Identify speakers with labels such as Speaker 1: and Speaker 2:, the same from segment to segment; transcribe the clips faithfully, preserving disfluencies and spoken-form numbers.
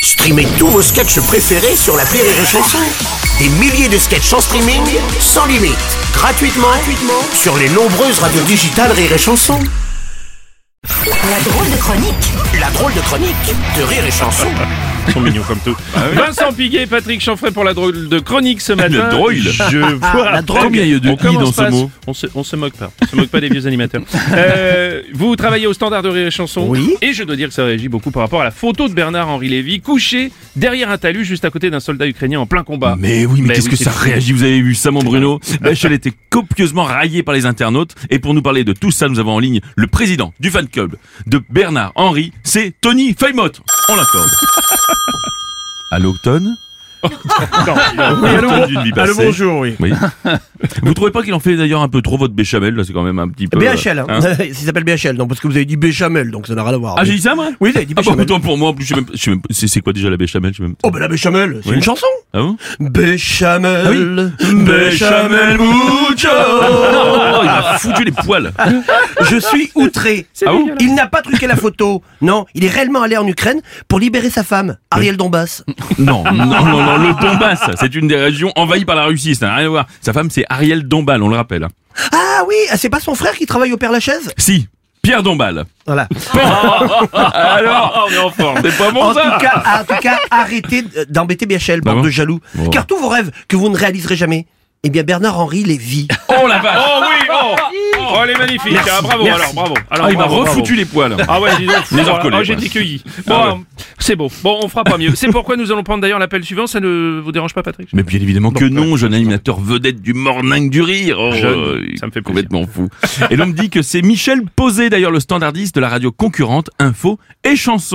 Speaker 1: Streamez tous vos sketchs préférés sur l'appli Rire et Chanson. Des milliers de sketchs en streaming, sans limite, gratuitement, gratuitement sur les nombreuses radios digitales Rire et Chanson.
Speaker 2: La drôle de chronique.
Speaker 1: La drôle de chronique de Rire et Chanson.
Speaker 3: Ils sont mignons comme tout. Ah oui. Vincent Piguet et Patrick Chanfray pour la drôle de chronique ce matin.
Speaker 4: Le drôle.
Speaker 3: Je vois.
Speaker 4: La drogue. Combien il y a de i dans ce mot?
Speaker 3: On se, on se moque pas. On se moque pas des vieux animateurs. Euh, vous travaillez au Standard de Rire et Chanson.
Speaker 1: Oui.
Speaker 3: Et je dois dire que ça réagit beaucoup par rapport à la photo de Bernard-Henri Lévy couché derrière un talus juste à côté d'un soldat ukrainien en plein combat.
Speaker 4: Mais oui, mais,
Speaker 3: mais
Speaker 4: qu'est-ce
Speaker 3: oui,
Speaker 4: que
Speaker 3: c'est
Speaker 4: ça
Speaker 3: fou.
Speaker 4: réagit? Vous avez vu ça, mon Bruno? Bechtel était copieusement raillé par les internautes. Et pour nous parler de tout ça, nous avons en ligne le président du fan club de Bernard-Henri, c'est Tony Feymotte. On l'accorde. Allô, Ton?
Speaker 3: Non, non.
Speaker 4: Oui, allô, d'une vie
Speaker 5: Allô,
Speaker 4: passée.
Speaker 5: bonjour, oui.
Speaker 4: Oui. Vous trouvez pas qu'il en fait d'ailleurs un peu trop votre béchamel? Là, c'est quand même un petit peu.
Speaker 5: B H L, hein.
Speaker 4: hein
Speaker 5: Il s'appelle B H L, non, parce que vous avez dit béchamel, donc ça n'a rien à voir.
Speaker 4: Ah,
Speaker 5: Mais-
Speaker 4: j'ai dit ça, moi?
Speaker 5: Oui, vous avez dit
Speaker 4: Ah, bah,
Speaker 5: béchamel.
Speaker 4: autant pour moi, en plus, je sais même, je sais même, c'est, c'est quoi déjà la béchamel? Je sais même.
Speaker 5: Oh, ben la béchamel, c'est
Speaker 4: Oui.
Speaker 5: une chanson.
Speaker 4: Ah bon?
Speaker 5: Béchamel,
Speaker 4: Ah
Speaker 5: béchamel mucho.
Speaker 4: Oh, il m'a foutu les poils.
Speaker 5: Je suis outré.
Speaker 4: Ah bon?
Speaker 5: Il n'a pas truqué la photo. Non, il est réellement allé en Ukraine pour libérer sa femme, Ariel Donbass.
Speaker 4: Non, non, non, non, le Donbass, c'est une des régions envahies par la Russie, ça n'a rien à voir. Sa femme, c'est Ariel Dombal, on le rappelle.
Speaker 5: Ah oui, ah, c'est pas son frère qui travaille au Père Lachaise?
Speaker 4: Si, Pierre Dombal.
Speaker 5: Voilà.
Speaker 4: Alors,
Speaker 3: on est en forme.
Speaker 4: c'est pas bon
Speaker 5: En tout,
Speaker 4: ça?
Speaker 5: cas, en tout cas, arrêtez d'embêter B H L, bande
Speaker 4: bon
Speaker 5: de jaloux.
Speaker 4: Bon.
Speaker 5: Car tous vos rêves que vous ne réaliserez jamais, eh bien Bernard-Henri les vit.
Speaker 4: Oh la vache!
Speaker 3: Oh oui, oh, oh elle est magnifique.
Speaker 5: Merci,
Speaker 3: Ah, bravo,
Speaker 5: merci.
Speaker 3: alors bravo. Alors,
Speaker 4: Ah, il m'a
Speaker 3: bravo,
Speaker 4: refoutu les poils.
Speaker 3: bravo. Ah ouais, dis donc.
Speaker 4: Les
Speaker 3: Ah,
Speaker 4: encollés,
Speaker 3: ah, j'ai
Speaker 4: ouais.
Speaker 3: été cueilli. Bon,
Speaker 4: Ah ouais.
Speaker 3: c'est beau. Bon, on fera pas mieux. C'est pourquoi nous allons prendre d'ailleurs l'appel suivant. Ça ne vous dérange pas, Patrick?
Speaker 4: Mais bien évidemment que non, jeune animateur vedette du morning du rire. Oh,
Speaker 3: Jeune,
Speaker 4: euh,
Speaker 3: ça me fait plaisir.
Speaker 4: complètement fou. Et l'on me dit que c'est Michel Posé, d'ailleurs le standardiste de la radio concurrente Info et Chanson.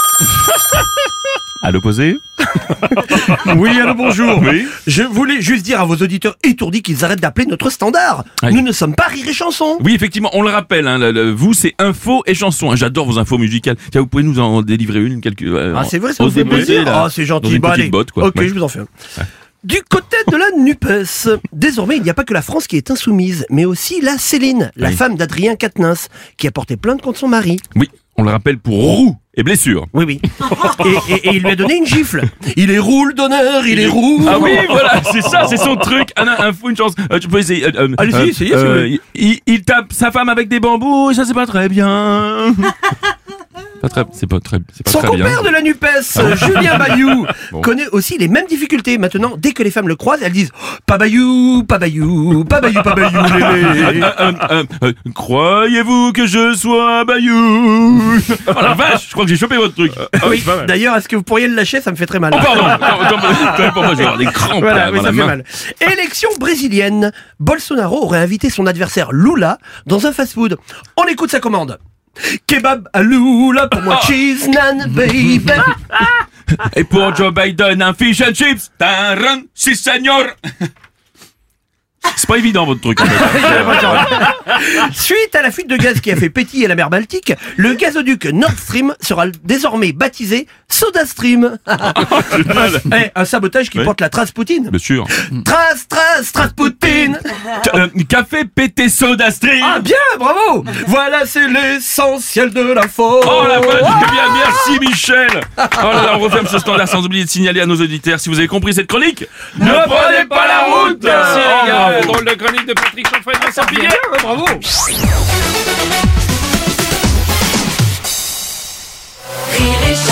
Speaker 4: Allô, Posé?
Speaker 5: Oui, allô, bonjour.
Speaker 4: Oui.
Speaker 5: Je voulais juste dire à vos auditeurs étourdis qu'ils arrêtent d'appeler notre standard.
Speaker 4: Oui.
Speaker 5: Nous ne sommes pas Rire et Chanson.
Speaker 4: Oui, effectivement, on le rappelle, hein, le- le- vous c'est Info et Chanson. Hein, j'adore vos infos musicales. Tiens, vous pouvez nous en délivrer une, quelques. euh,
Speaker 5: Ah, c'est vrai, ça
Speaker 4: on
Speaker 5: vous fait
Speaker 4: se déposer,
Speaker 5: plaisir.
Speaker 4: là,
Speaker 5: Ah, c'est
Speaker 4: dans
Speaker 5: gentil.
Speaker 4: une
Speaker 5: Bon,
Speaker 4: petite
Speaker 5: allez.
Speaker 4: botte, quoi.
Speaker 5: Ok,
Speaker 4: Ouais.
Speaker 5: je vous en fais un. Du côté de la NUPES, désormais, il n'y a pas que la France qui est insoumise, mais aussi la Céline, la
Speaker 4: Oui.
Speaker 5: femme d'Adrien Quatennens, qui a porté plainte contre son mari.
Speaker 4: Oui, on le rappelle pour roue et blessure.
Speaker 5: Oui, oui. Et, et- et il lui a donné une gifle. Il est roux, le donneur, il est roux.
Speaker 4: Ah oui, voilà, c'est ça, c'est son truc. Ah non, Info, une chance. Euh, tu peux essayer. euh, euh,
Speaker 5: Allez-y,
Speaker 4: euh,
Speaker 5: essayez, si vous
Speaker 4: euh,
Speaker 5: voulez.
Speaker 4: il, il tape sa femme avec des bambous et ça c'est pas très bien. Pas très, c'est pas très, c'est pas
Speaker 5: Son
Speaker 4: très bien.
Speaker 5: compère de la NUPES, Julien Bayou,
Speaker 4: Bon.
Speaker 5: connaît aussi les mêmes difficultés. Maintenant, dès que les femmes le croisent, elles disent « Pas Bayou, pas Bayou, pas Bayou, pas Bayou, lélé.
Speaker 4: Euh, euh, euh, euh, croyez-vous que je sois Bayou? Oh la vache, je crois que j'ai chopé votre truc.
Speaker 3: Ah oui, pas mal.
Speaker 5: D'ailleurs, est-ce que vous pourriez le lâcher? Ça me fait très mal.
Speaker 4: Oh pardon, attends, attends, quand même pour moi, je vais avoir des crampes
Speaker 5: Voilà,
Speaker 4: là,
Speaker 5: oui,
Speaker 4: dans
Speaker 5: ça
Speaker 4: la
Speaker 5: fait
Speaker 4: main.
Speaker 5: mal. Élection brésilienne. Bolsonaro aurait invité son adversaire Lula dans un fast-food. On écoute sa commande. Kebab à Lula, pour moi cheese nan baby.
Speaker 4: Et pour Joe Biden, un fish and chips. Taran, si señor. C'est pas évident votre truc. En fait.
Speaker 5: Suite à la fuite de gaz qui a fait pétiller la mer Baltique, le gazoduc Nord Stream sera désormais baptisé Soda Stream. Eh, un sabotage qui
Speaker 4: Oui.
Speaker 5: porte la trace Poutine.
Speaker 4: Bien sûr.
Speaker 5: Trace, trace, trace Poutine.
Speaker 4: Euh, café pété soda stream.
Speaker 5: Ah bien, bravo. Voilà, c'est l'essentiel de l'info.
Speaker 4: Oh la vache, très bien, merci Michel. Oh là là, on referme ce standard sans oublier de signaler à nos auditeurs, si vous avez compris cette chronique, ne prenez pas la route.
Speaker 3: Merci
Speaker 4: Oh,
Speaker 3: les gars.
Speaker 4: bravo.
Speaker 3: Drôle de chronique de Patrick Chanfray et Vincent Piguet.
Speaker 5: Bravo.
Speaker 2: Rire et Chanson.